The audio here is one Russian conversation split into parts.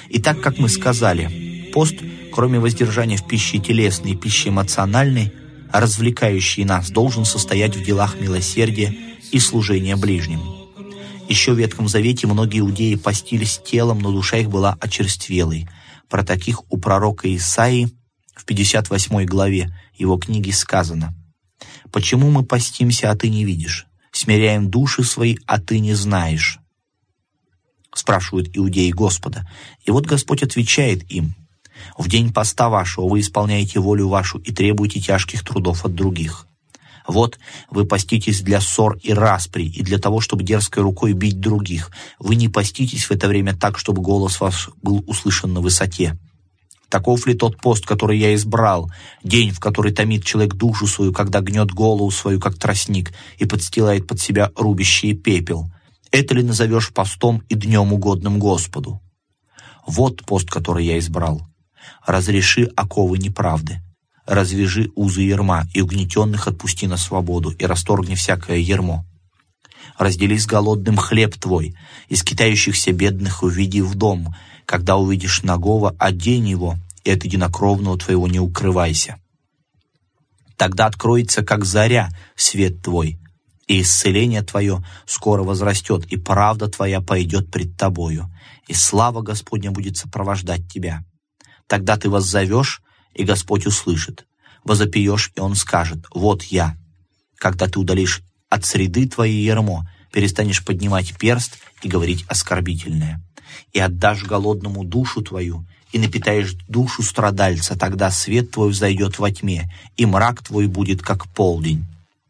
И так, как мы сказали, пост, кроме воздержания в пище телесной и пище эмоциональной, развлекающий нас, должен состоять в делах милосердия и служения ближним. Еще в Ветхом Завете многие иудеи постились телом, но душа их была очерствелой. Про таких у пророка Исаии в 58 главе его книги сказано: «Почему мы постимся, а ты не видишь? Смиряем души свои, а ты не знаешь?» Спрашивают иудеи Господа. И вот Господь отвечает им: «В день поста вашего вы исполняете волю вашу и требуете тяжких трудов от других. Вот вы поститесь для ссор и распри, и для того, чтобы дерзкой рукой бить других. Вы не поститесь в это время так, чтобы голос ваш был услышан на высоте. Таков ли тот пост, который я избрал, день, в который томит человек душу свою, когда гнет голову свою, как тростник, и подстилает под себя рубящий пепел? Это ли назовешь постом и днем угодным Господу? Вот пост, который я избрал. Разреши оковы неправды, развяжи узы ярма, и угнетенных отпусти на свободу, и расторгни всякое ярмо. Раздели с голодным хлеб твой, и скитающихся бедных уведи в дом. Когда увидишь нагого, одень его, и от единокровного твоего не укрывайся. Тогда откроется, как заря, свет твой, и исцеление твое скоро возрастет, и правда твоя пойдет пред тобою, и слава Господня будет сопровождать тебя. Тогда ты воззовешь, и Господь услышит. Возопьешь, и Он скажет: «Вот я». Когда ты удалишь от среды твоей ярмо, перестанешь поднимать перст и говорить оскорбительное. И отдашь голодному душу твою, и напитаешь душу страдальца, тогда свет твой взойдет во тьме, и мрак твой будет как полдень.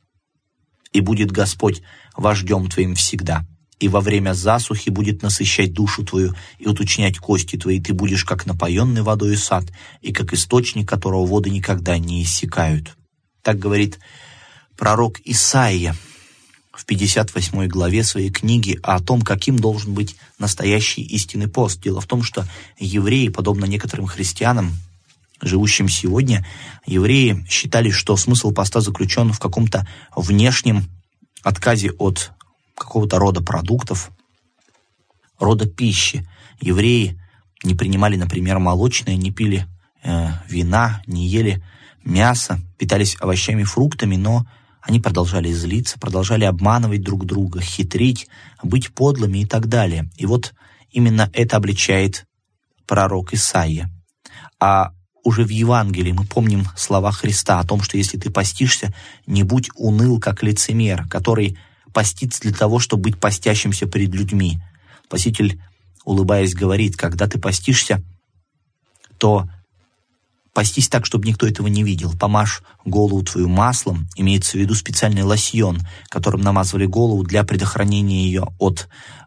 И будет Господь вождем твоим всегда, и во время засухи будет насыщать душу твою и уточнять кости твои, и ты будешь как напоенный водой сад, и как источник, которого воды никогда не иссякают. Так говорит пророк Исаия в 58 главе своей книги о том, каким должен быть настоящий истинный пост. Дело в том, что евреи, подобно некоторым христианам, живущим сегодня, евреи считали, что смысл поста заключен в каком-то внешнем отказе от какого-то рода продуктов, рода пищи. Евреи не принимали, например, молочное, не пили вина, не ели мясо, питались овощами и фруктами, но они продолжали злиться, продолжали обманывать друг друга, хитрить, быть подлыми и так далее. И вот именно это обличает пророк Исаия. А уже в Евангелии мы помним слова Христа о том, что если ты постишься, не будь уныл, как лицемер, который постится для того, чтобы быть постящимся перед людьми. Спаситель, улыбаясь, говорит: когда ты постишься, то постись так, чтобы никто этого не видел. Помажь голову твою маслом, имеется в виду специальный лосьон, которым намазывали голову для предохранения ее от,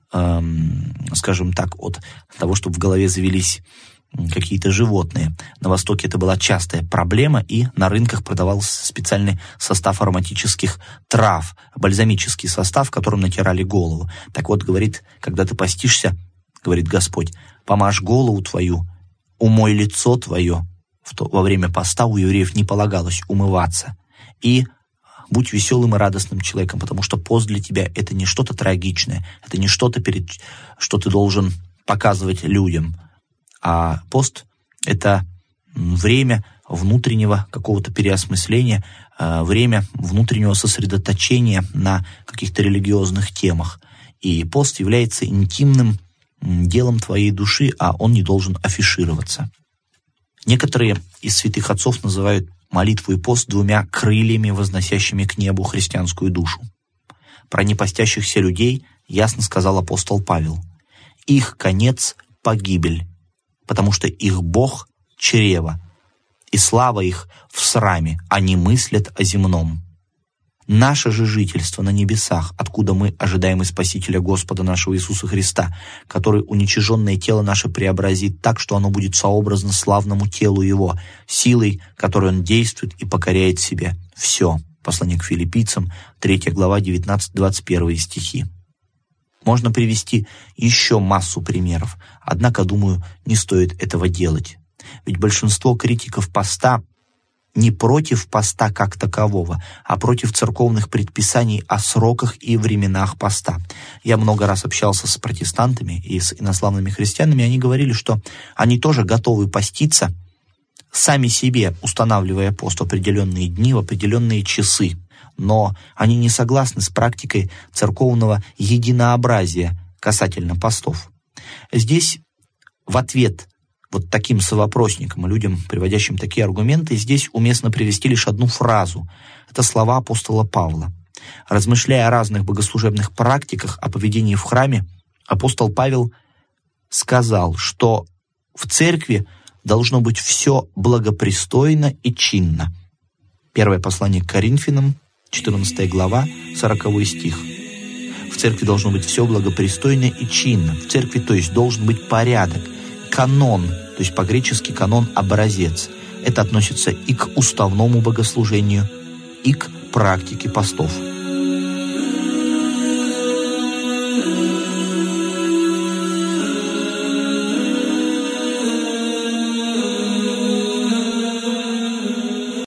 скажем так, от того, чтобы в голове завелись какие-то животные. На Востоке это была частая проблема, и на рынках продавался специальный состав ароматических трав, бальзамический состав, которым натирали голову. Так вот, говорит, когда ты постишься, говорит Господь, помажь голову твою, умой лицо твое. Во время поста у евреев не полагалось умываться. И будь веселым и радостным человеком, потому что пост для тебя — это не что-то трагичное, это не что-то, что ты должен показывать людям. А пост — это время внутреннего какого-то переосмысления, время внутреннего сосредоточения на каких-то религиозных темах. И пост является интимным делом твоей души, а он не должен афишироваться. Некоторые из святых отцов называют молитву и пост двумя крыльями, возносящими к небу христианскую душу. Про непостящихся людей ясно сказал апостол Павел: «Их конец — погибель, потому что их Бог — чрево, и слава их в сраме, они мыслят о земном. Наше же жительство на небесах, откуда мы ожидаем и Спасителя Господа нашего Иисуса Христа, который уничиженное тело наше преобразит так, что оно будет сообразно славному телу Его, силой, которой Он действует и покоряет себе все». Послание к Филиппийцам, 3 глава, 19-21 стихи. Можно привести еще массу примеров, однако, думаю, не стоит этого делать. Ведь большинство критиков поста не против поста как такового, а против церковных предписаний о сроках и временах поста. Я много раз общался с протестантами и с инославными христианами, они говорили, что они тоже готовы поститься, сами себе устанавливая пост в определенные дни, в определенные часы. Но они не согласны с практикой церковного единообразия касательно постов. Здесь в ответ вот таким совопросникам, людям, приводящим такие аргументы, здесь уместно привести лишь одну фразу. Это слова апостола Павла. Размышляя о разных богослужебных практиках, о поведении в храме, апостол Павел сказал, что в церкви должно быть все благопристойно и чинно. Первое послание к Коринфянам, 14 глава, 40 стих. В церкви должно быть все благопристойно и чинно. В церкви, то есть, должен быть порядок, канон, то есть по-гречески канон образец. Это относится и к уставному богослужению, и к практике постов.